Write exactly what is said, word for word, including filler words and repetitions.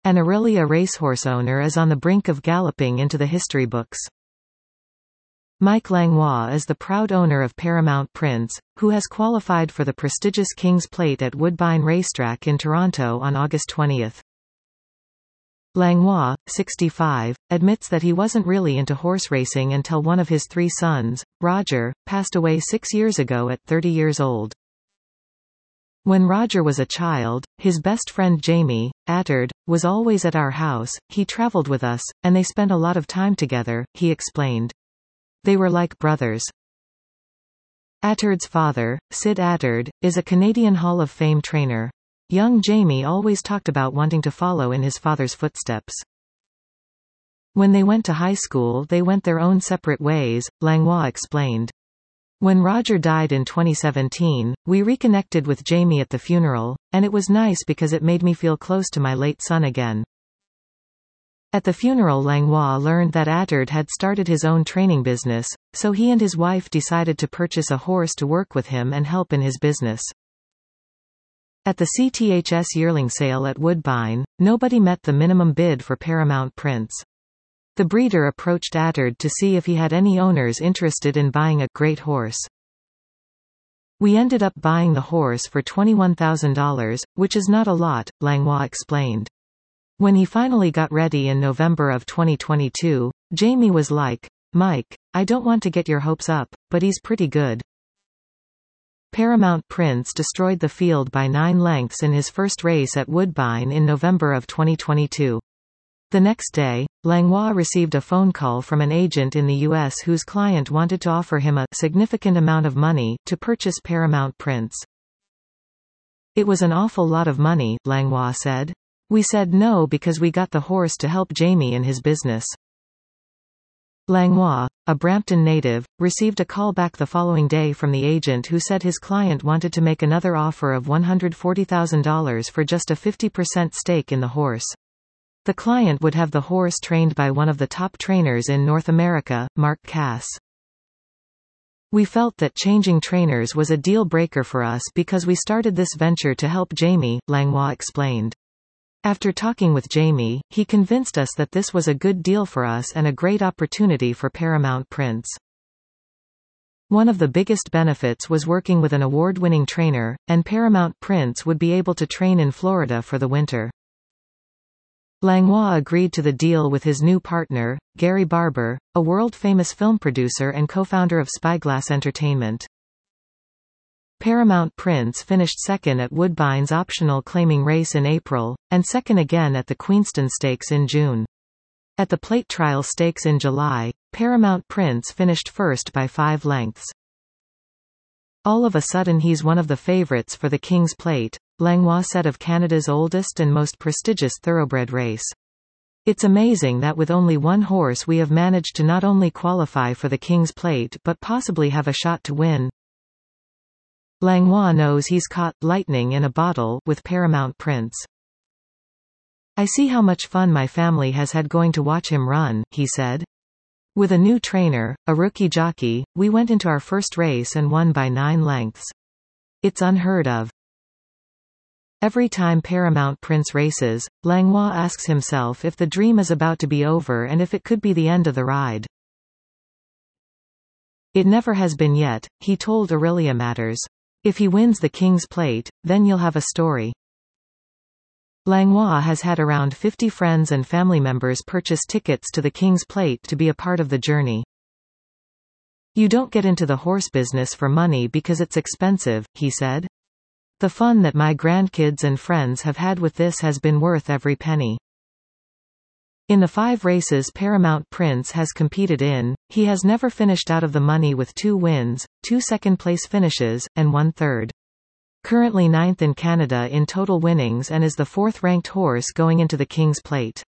An Aurelia racehorse owner is on the brink of galloping into the history books. Mike Langlois is the proud owner of Paramount Prince, who has qualified for the prestigious King's Plate at Woodbine Racetrack in Toronto on August twentieth. Langlois, sixty-five, admits that he wasn't really into horse racing until one of his three sons, Roger, passed away six years ago at thirty years old. When Roger was a child, his best friend Jamie Attard was always at our house. He traveled with us, and they spent a lot of time together, he explained. They were like brothers. Attard's father, Sid Attard, is a Canadian Hall of Fame trainer. Young Jamie always talked about wanting to follow in his father's footsteps. When they went to high school, they went their own separate ways, Langlois explained. When Roger died in twenty seventeen, we reconnected with Jamie at the funeral, and it was nice because it made me feel close to my late son again. At the funeral, Langlois learned that Attard had started his own training business, so he and his wife decided to purchase a horse to work with him and help in his business. At the C T H S yearling sale at Woodbine, nobody met the minimum bid for Paramount Prince. The breeder approached Attard to see if he had any owners interested in buying a great horse. We ended up buying the horse for twenty-one thousand dollars, which is not a lot, Langlois explained. When he finally got ready in November of twenty twenty-two, Jamie was like, "Mike, I don't want to get your hopes up, but he's pretty good." Paramount Prince destroyed the field by nine lengths in his first race at Woodbine in November of twenty twenty-two. The next day, Langlois received a phone call from an agent in the U S whose client wanted to offer him a significant amount of money to purchase Paramount Prince. "It was an awful lot of money," Langlois said. "We said no because we got the horse to help Jamie in his business." Langlois, a Brampton native, received a call back the following day from the agent who said his client wanted to make another offer of one hundred forty thousand dollars for just a fifty percent stake in the horse. The client would have the horse trained by one of the top trainers in North America, Mark Cass. "We felt that changing trainers was a deal-breaker for us because we started this venture to help Jamie," Langlois explained. After talking with Jamie, he convinced us that this was a good deal for us and a great opportunity for Paramount Prince. One of the biggest benefits was working with an award-winning trainer, and Paramount Prince would be able to train in Florida for the winter. Langlois agreed to the deal with his new partner, Gary Barber, a world-famous film producer and co-founder of Spyglass Entertainment. Paramount Prince finished second at Woodbine's optional claiming race in April, and second again at the Queenston Stakes in June. At the Plate Trial Stakes in July, Paramount Prince finished first by five lengths. "All of a sudden he's one of the favourites for the King's Plate," Langlois said of Canada's oldest and most prestigious thoroughbred race. "It's amazing that with only one horse we have managed to not only qualify for the King's Plate but possibly have a shot to win." Langlois knows he's caught lightning in a bottle with Paramount Prince. "I see how much fun my family has had going to watch him run," he said. "With a new trainer, a rookie jockey, we went into our first race and won by nine lengths. It's unheard of." Every time Paramount Prince races, Langlois asks himself if the dream is about to be over and if it could be the end of the ride. "It never has been yet," he told Aurelia Matters. "If he wins the King's Plate, then you'll have a story." Langlois has had around fifty friends and family members purchase tickets to the King's Plate to be a part of the journey. "You don't get into the horse business for money because it's expensive," he said. "The fun that my grandkids and friends have had with this has been worth every penny." In the five races Paramount Prince has competed in, he has never finished out of the money with two wins, two second-place finishes, and one third. Currently ninth in Canada in total winnings and is the fourth-ranked horse going into the King's Plate.